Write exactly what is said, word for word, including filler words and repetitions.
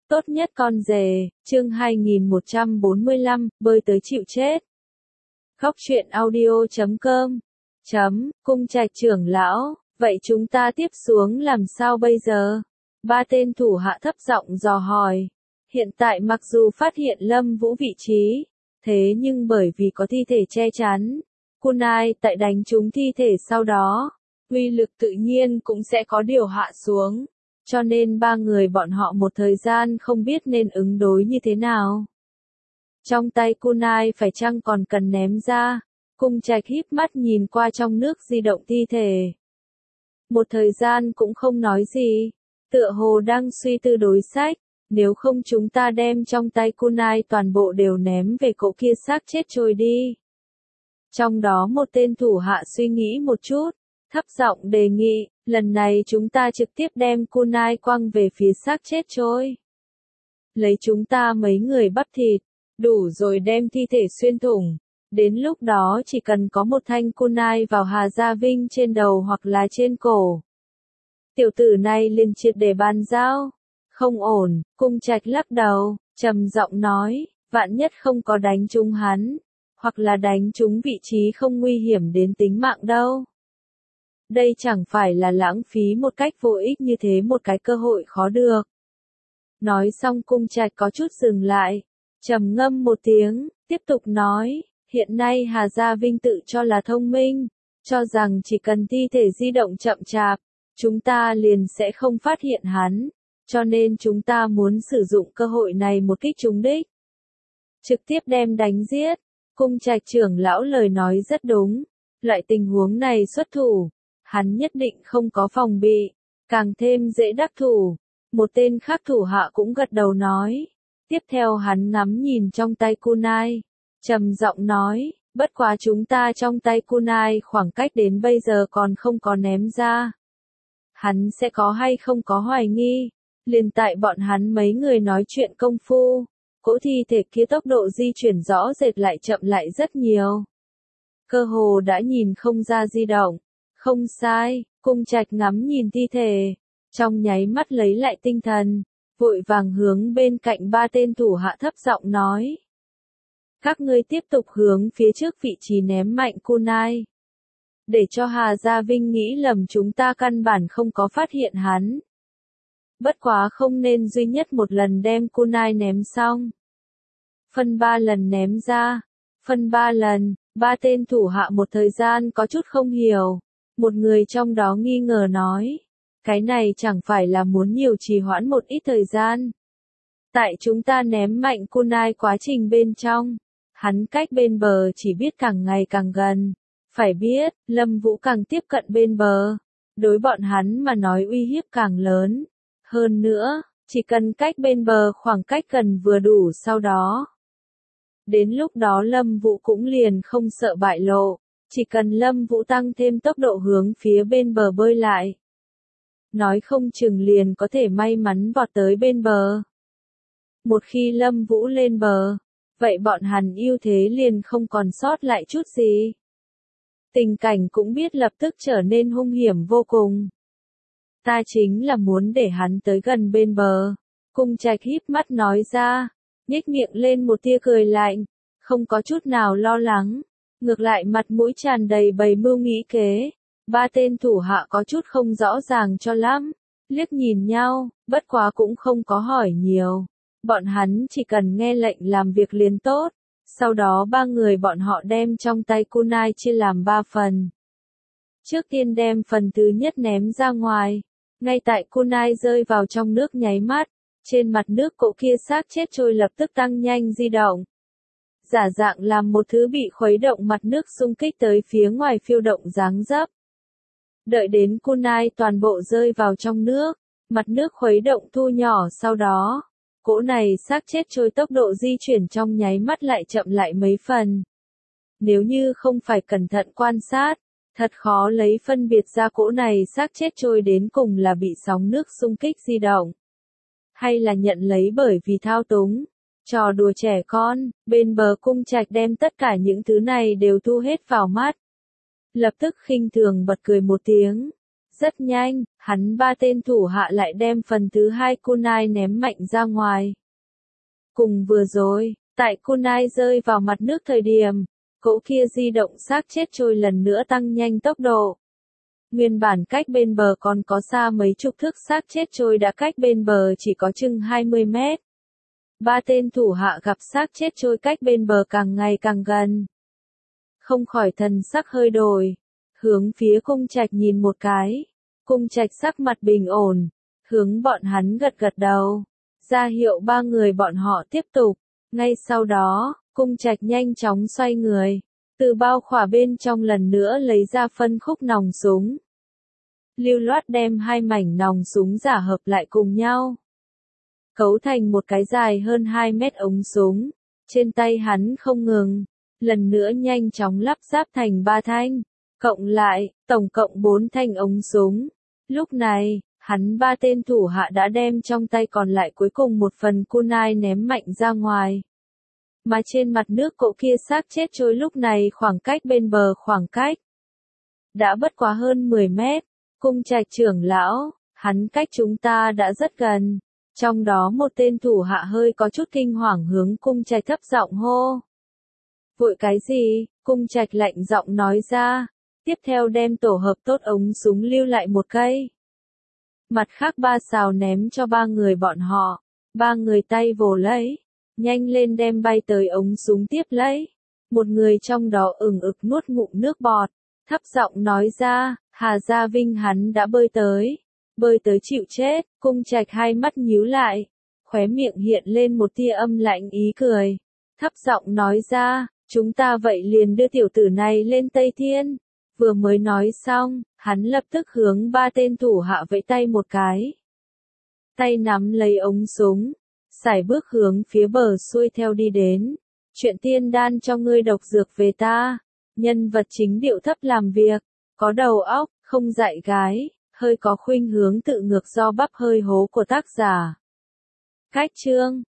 Tốt nhất con rể, chương hai nghìn một trăm bốn mươi lăm, bơi tới chịu chết. Khóc chuyện audio chấm com. Chấm, cung trạch trưởng lão, vậy chúng ta tiếp xuống làm sao bây giờ? Ba tên thủ hạ thấp giọng dò hỏi. Hiện tại mặc dù phát hiện Lâm Vũ vị trí, thế nhưng bởi vì có thi thể che chắn, kunai tại đánh trúng thi thể sau đó, uy lực tự nhiên cũng sẽ có điều hạ xuống. Cho nên ba người bọn họ một thời gian không biết nên ứng đối như thế nào. Trong tay kunai phải chăng còn cần ném ra, cung trạch híp mắt nhìn qua trong nước di động thi thể. Một thời gian cũng không nói gì, tựa hồ đang suy tư đối sách, nếu không chúng ta đem trong tay kunai toàn bộ đều ném về cỗ kia xác chết trôi đi. Trong đó một tên thủ hạ suy nghĩ một chút, thấp giọng đề nghị, lần này chúng ta trực tiếp đem kunai quăng về phía xác chết trôi. Lấy chúng ta mấy người bắp thịt, đủ rồi đem thi thể xuyên thủng. Đến lúc đó chỉ cần có một thanh kunai vào Hà Gia Vinh trên đầu hoặc là trên cổ. Tiểu tử này liền triệt để bàn giao. Không ổn, cung trạch lắc đầu, trầm giọng nói, vạn nhất không có đánh trúng hắn, hoặc là đánh trúng vị trí không nguy hiểm đến tính mạng đâu. Đây chẳng phải là lãng phí một cách vô ích như thế một cái cơ hội khó được. Nói xong cung trạch có chút dừng lại, trầm ngâm một tiếng, tiếp tục nói, hiện nay Hà Gia Vinh tự cho là thông minh, cho rằng chỉ cần thi thể di động chậm chạp, chúng ta liền sẽ không phát hiện hắn, cho nên chúng ta muốn sử dụng cơ hội này một kích trúng đích. Trực tiếp đem đánh giết, cung trạch trưởng lão lời nói rất đúng, loại tình huống này xuất thủ. Hắn nhất định không có phòng bị, càng thêm dễ đắc thủ. Một tên khác thủ hạ cũng gật đầu nói. Tiếp theo hắn ngắm nhìn trong tay kunai, trầm giọng nói, bất quá chúng ta trong tay kunai khoảng cách đến bây giờ còn không có ném ra. Hắn sẽ có hay không có hoài nghi, liền tại bọn hắn mấy người nói chuyện công phu, cỗ thi thể kia tốc độ di chuyển rõ rệt lại chậm lại rất nhiều. Cơ hồ đã nhìn không ra di động. Không sai, cung trạch ngắm nhìn thi thể, trong nháy mắt lấy lại tinh thần, vội vàng hướng bên cạnh ba tên thủ hạ thấp giọng nói. Các ngươi tiếp tục hướng phía trước vị trí ném mạnh kunai. Để cho Hà Gia Vinh nghĩ lầm chúng ta căn bản không có phát hiện hắn. Bất quá không nên duy nhất một lần đem kunai ném xong. Phân ba lần ném ra, phân ba lần, ba tên thủ hạ một thời gian có chút không hiểu. Một người trong đó nghi ngờ nói, cái này chẳng phải là muốn nhiều trì hoãn một ít thời gian. Tại chúng ta ném mạnh kunai quá trình bên trong, hắn cách bên bờ chỉ biết càng ngày càng gần. Phải biết, Lâm Vũ càng tiếp cận bên bờ, đối bọn hắn mà nói uy hiếp càng lớn. Hơn nữa, chỉ cần cách bên bờ khoảng cách gần vừa đủ sau đó. Đến lúc đó Lâm Vũ cũng liền không sợ bại lộ. Chỉ cần Lâm Vũ tăng thêm tốc độ hướng phía bên bờ bơi lại. Nói không chừng liền có thể may mắn vọt tới bên bờ. Một khi Lâm Vũ lên bờ, vậy bọn hắn ưu thế liền không còn sót lại chút gì. Tình cảnh cũng biết lập tức trở nên hung hiểm vô cùng. Ta chính là muốn để hắn tới gần bên bờ. Cung trạch híp mắt nói ra, nhếch miệng lên một tia cười lạnh, không có chút nào lo lắng. Ngược lại mặt mũi tràn đầy bày mưu nghĩ kế, ba tên thủ hạ có chút không rõ ràng cho lắm, liếc nhìn nhau, bất quá cũng không có hỏi nhiều. Bọn hắn chỉ cần nghe lệnh làm việc liền tốt, sau đó ba người bọn họ đem trong tay kunai chia làm ba phần. Trước tiên đem phần thứ nhất ném ra ngoài, ngay tại kunai rơi vào trong nước nháy mắt, trên mặt nước cỗ kia xác chết trôi lập tức tăng nhanh di động. Giả dạng làm một thứ bị khuấy động mặt nước xung kích tới phía ngoài phiêu động dáng dấp. Đợi đến kunai toàn bộ rơi vào trong nước, mặt nước khuấy động thu nhỏ sau đó. Cỗ này xác chết trôi tốc độ di chuyển trong nháy mắt lại chậm lại mấy phần. Nếu như không phải cẩn thận quan sát, thật khó lấy phân biệt ra cỗ này xác chết trôi đến cùng là bị sóng nước xung kích di động. Hay là nhận lấy bởi vì thao túng. Trò đùa trẻ con, bên bờ cung trạch đem tất cả những thứ này đều thu hết vào mắt. Lập tức khinh thường bật cười một tiếng. Rất nhanh, hắn ba tên thủ hạ lại đem phần thứ hai kunai ném mạnh ra ngoài. Cùng vừa rồi, tại kunai rơi vào mặt nước thời điểm, cỗ kia di động xác chết trôi lần nữa tăng nhanh tốc độ. Nguyên bản cách bên bờ còn có xa mấy chục thước xác chết trôi đã cách bên bờ chỉ có chừng hai mươi mét. Ba tên thủ hạ gặp xác chết trôi cách bên bờ càng ngày càng gần. Không khỏi thần sắc hơi đổi, hướng phía Cung Trạch nhìn một cái. Cung Trạch sắc mặt bình ổn, hướng bọn hắn gật gật đầu, ra hiệu ba người bọn họ tiếp tục. Ngay sau đó, Cung Trạch nhanh chóng xoay người, từ bao khỏa bên trong lần nữa lấy ra phân khúc nòng súng. Lưu loát đem hai mảnh nòng súng giả hợp lại cùng nhau, cấu thành một cái dài hơn hai mét ống súng. Trên tay hắn không ngừng, lần nữa nhanh chóng lắp ráp thành ba thanh, cộng lại, tổng cộng bốn thanh ống súng. Lúc này, hắn ba tên thủ hạ đã đem trong tay còn lại cuối cùng một phần kunai ném mạnh ra ngoài. Mà trên mặt nước cỗ kia xác chết trôi lúc này khoảng cách bên bờ khoảng cách đã bất quá hơn mười mét. Cung Trạch trưởng lão, hắn cách chúng ta đã rất gần. Trong đó một tên thủ hạ hơi có chút kinh hoàng hướng Cung Trạch thấp giọng hô. Vội cái gì? Cung Trạch lạnh giọng nói ra. Tiếp theo đem tổ hợp tốt ống súng lưu lại một cây. Mặt khác ba xào ném cho ba người bọn họ. Ba người tay vồ lấy. Nhanh lên đem bay tới ống súng tiếp lấy. Một người trong đó ửng ực nuốt ngụm nước bọt. Thấp giọng nói ra, Hà Gia Vinh hắn đã bơi tới. Bơi tới chịu chết. Cung Trạch hai mắt nhíu lại. Khóe miệng hiện lên một tia âm lạnh ý cười. Thấp giọng nói ra, chúng ta vậy liền đưa tiểu tử này lên Tây Thiên. Vừa mới nói xong, hắn lập tức hướng ba tên thủ hạ vẫy tay một cái. Tay nắm lấy ống súng, sải bước hướng phía bờ xuôi theo đi đến. Chuyện tiên đan cho ngươi độc dược về ta. Nhân vật chính điệu thấp làm việc, có đầu óc, không dạy gái, hơi có khuynh hướng tự ngược do bắp hơi hố của tác giả. Cách chương